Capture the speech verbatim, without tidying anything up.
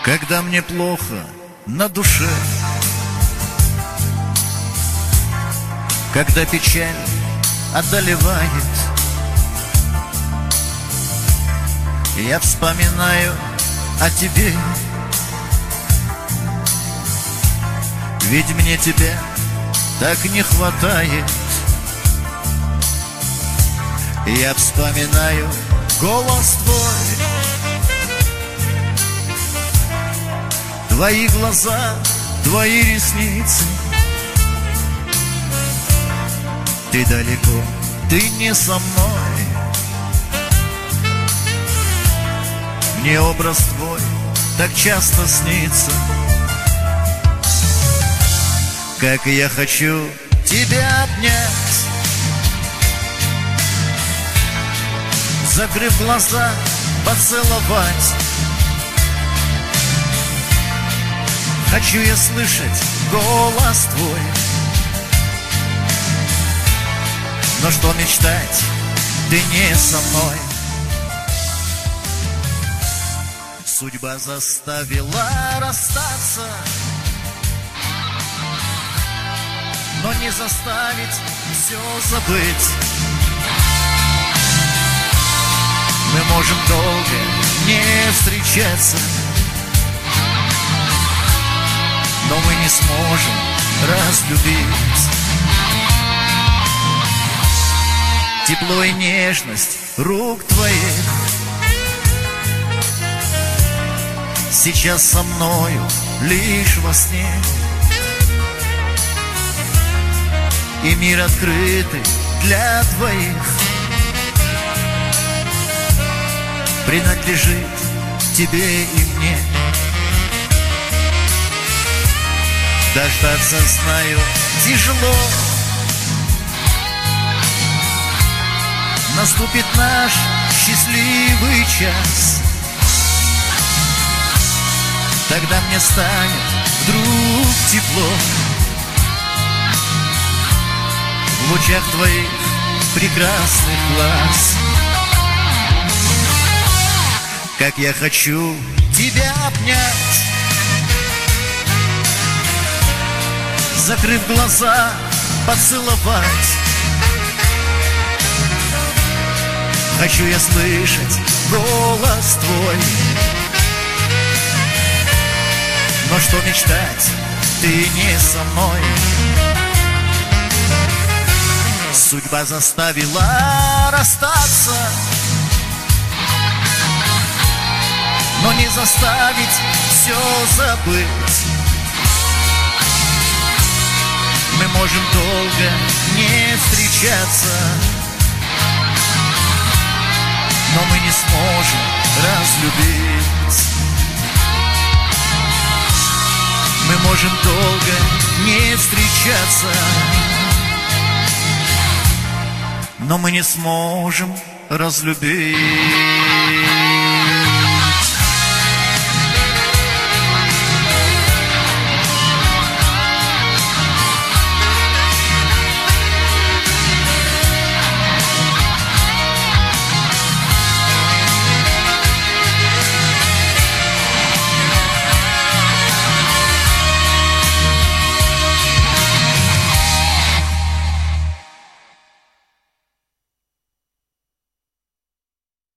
когда мне плохо на душе, когда печаль одолевает, я вспоминаю о тебе. Ведь мне тебя так не хватает. Я вспоминаю голос твой, твои глаза, твои ресницы. Ты далеко, ты не со мной. Мне образ твой так часто снится. Как я хочу тебя обнять, закрыв глаза, поцеловать. Хочу я слышать голос твой, но что мечтать, ты не со мной. Судьба заставила расстаться, но не заставить все забыть. Мы можем долго не встречаться, но мы не сможем разлюбить. Тепло и нежность рук твоих сейчас со мною лишь во сне. И мир открытый для двоих принадлежит тебе и мне. Дождаться, знаю, тяжело. Наступит наш счастливый час. Тогда мне станет вдруг тепло в лучах твоих прекрасных глаз. Как я хочу тебя обнять, закрыв глаза, поцеловать. Хочу я слышать голос твой, но что мечтать, ты не со мной. Судьба заставила расстаться, но не заставить все забыть. Мы можем долго не встречаться, но мы не сможем разлюбить. Мы можем долго не встречаться, но мы не сможем разлюбить.